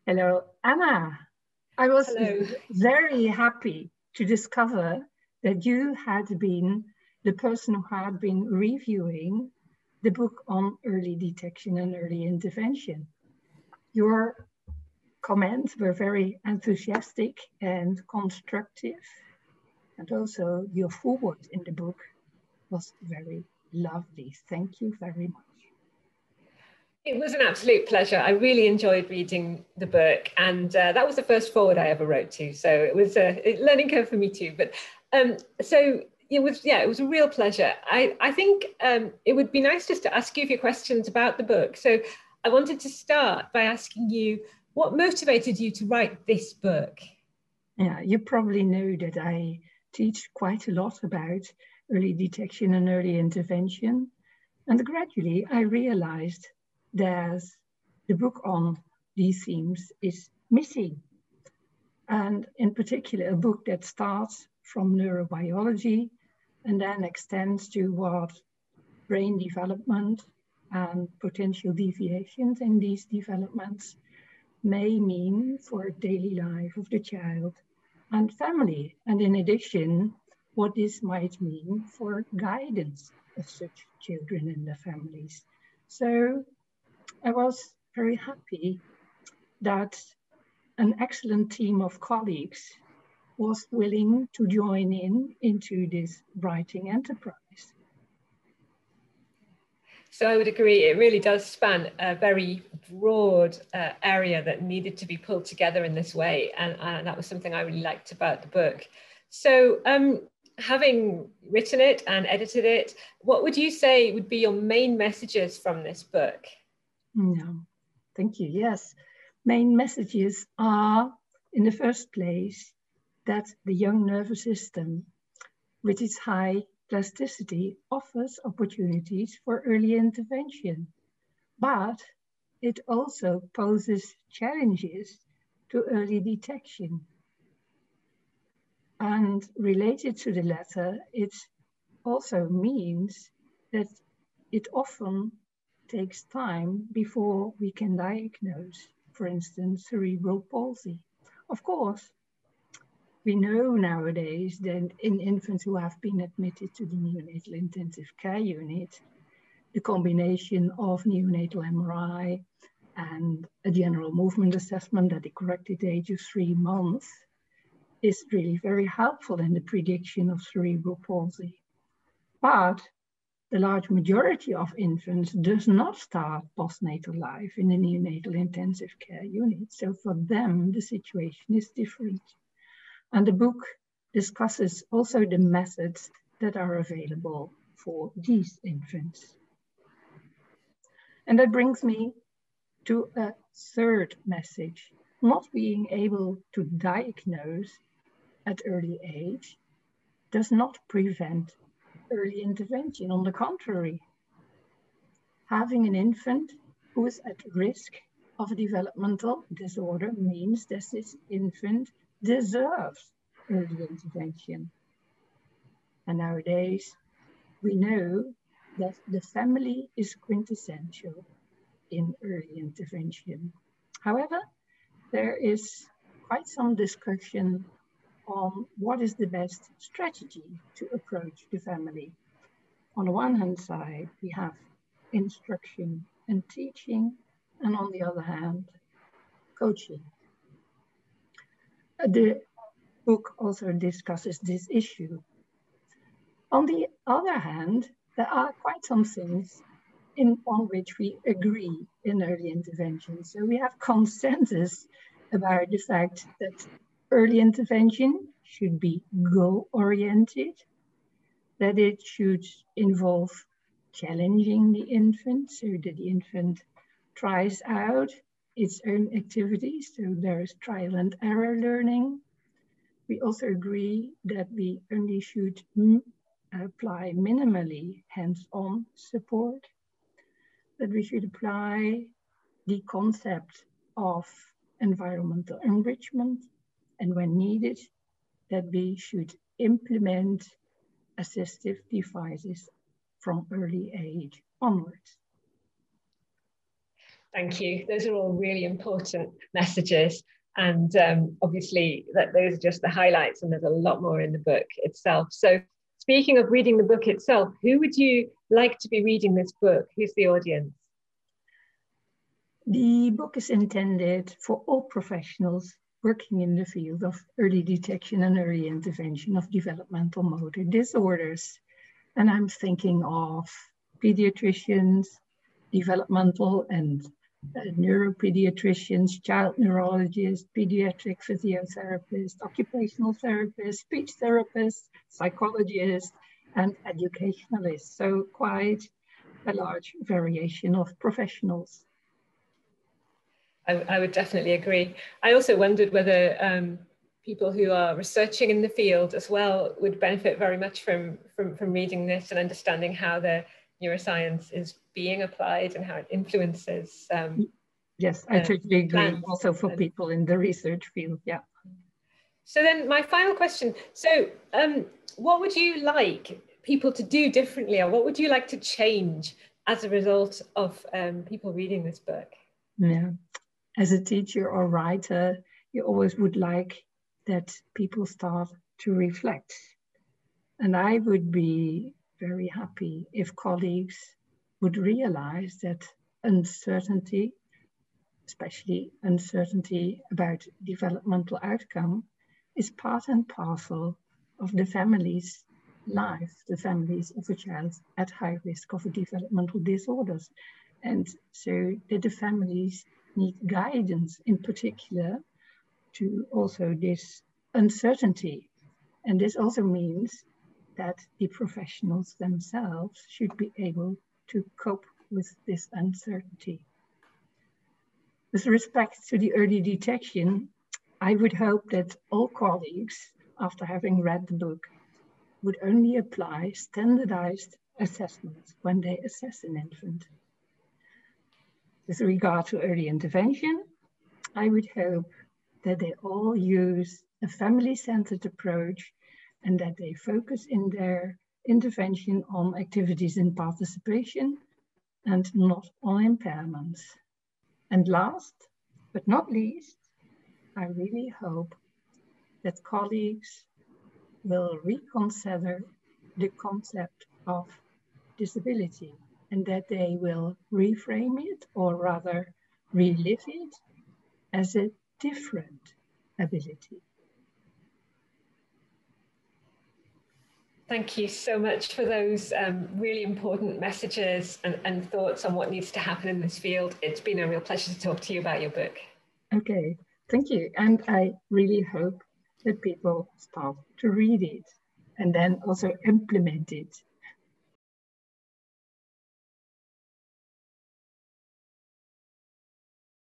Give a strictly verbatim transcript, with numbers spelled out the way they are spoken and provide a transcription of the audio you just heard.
Hello, Anna. I was Hello. very happy to discover that you had been the person who had been reviewing the book on early detection and early intervention. Your comments were very enthusiastic and constructive, and also your foreword in the book was very lovely. Thank you very much. It was an absolute pleasure. I really enjoyed reading the book, and uh, that was the first foreword I ever wrote to. So it was a learning curve for me too. But um, so it was, yeah, it was a real pleasure. I, I think um, it would be nice just to ask you a few questions about the book. So I wanted to start by asking you, what motivated you to write this book? Yeah, you probably know that I teach quite a lot about early detection and early intervention. And gradually I realized there's the book on these themes is missing. And in particular, a book that starts from neurobiology and then extends to what brain development and potential deviations in these developments may mean for daily life of the child and family. And in addition, what this might mean for guidance of such children and their families. So I was very happy that an excellent team of colleagues was willing to join in into this writing enterprise. So I would agree, it really does span a very broad uh, area that needed to be pulled together in this way. And, and that was something I really liked about the book. So um, having written it and edited it, what would you say would be your main messages from this book? No, thank you. Yes, main messages are, in the first place, that the young nervous system, with its high plasticity, offers opportunities for early intervention, but it also poses challenges to early detection. And related to the latter, it also means that it often takes time before we can diagnose, for instance, cerebral palsy. Of course, we know nowadays that in infants who have been admitted to the neonatal intensive care unit, the combination of neonatal M R I and a general movement assessment at the corrected age of three months is really very helpful in the prediction of cerebral palsy. But the large majority of infants does not start postnatal life in a neonatal intensive care unit. So for them, the situation is different. And the book discusses also the methods that are available for these infants. And that brings me to a third message. Not being able to diagnose at early age does not prevent early intervention. On the contrary, having an infant who is at risk of a developmental disorder means that this infant deserves early intervention. And nowadays, we know that the family is quintessential in early intervention. However, there is quite some discussion on what is the best strategy to approach the family. On the one hand side, we have instruction and teaching, and on the other hand, coaching. The book also discusses this issue. On the other hand, there are quite some things in, on which we agree in early intervention. So we have consensus about the fact that early intervention should be goal-oriented, that it should involve challenging the infant so that the infant tries out its own activities. So there is trial and error learning. We also agree that we only should apply minimally hands-on support, that we should apply the concept of environmental enrichment, and when needed, that we should implement assistive devices from early age onwards. Thank you. Those are all really important messages. And um, obviously that those are just the highlights, and there's a lot more in the book itself. So speaking of reading the book itself, who would you like to be reading this book? Who's the audience? The book is intended for all professionals working in the field of early detection and early intervention of developmental motor disorders. And I'm thinking of pediatricians, developmental and uh, neuropediatricians, child neurologists, pediatric physiotherapists, occupational therapists, speech therapists, psychologists, and educationalists. So quite a large variation of professionals. I, I would definitely agree. I also wondered whether um, people who are researching in the field as well would benefit very much from, from, from reading this and understanding how the neuroscience is being applied and how it influences. Um, yes, I totally agree. plans. Also for people in the research field, yeah. So then my final question, so um, what would you like people to do differently, or what would you like to change as a result of um, people reading this book? Yeah. As a teacher or writer, you always would like that people start to reflect. And I would be very happy if colleagues would realize that uncertainty, especially uncertainty about developmental outcome, is part and parcel of the family's life, the families of a child at high risk of developmental disorders. And so that the families need guidance in particular to also this uncertainty. And this also means that the professionals themselves should be able to cope with this uncertainty. With respect to the early detection, I would hope that all colleagues, after having read the book, would only apply standardized assessments when they assess an infant. With regard to early intervention, I would hope that they all use a family-centered approach and that they focus in their intervention on activities in participation and not on impairments. And last but not least, I really hope that colleagues will reconsider the concept of disability, and that they will reframe it, or rather relive it, as a different ability. Thank you so much for those um, really important messages and, and thoughts on what needs to happen in this field. It's been a real pleasure to talk to you about your book. Okay, thank you. And I really hope that people start to read it and then also implement it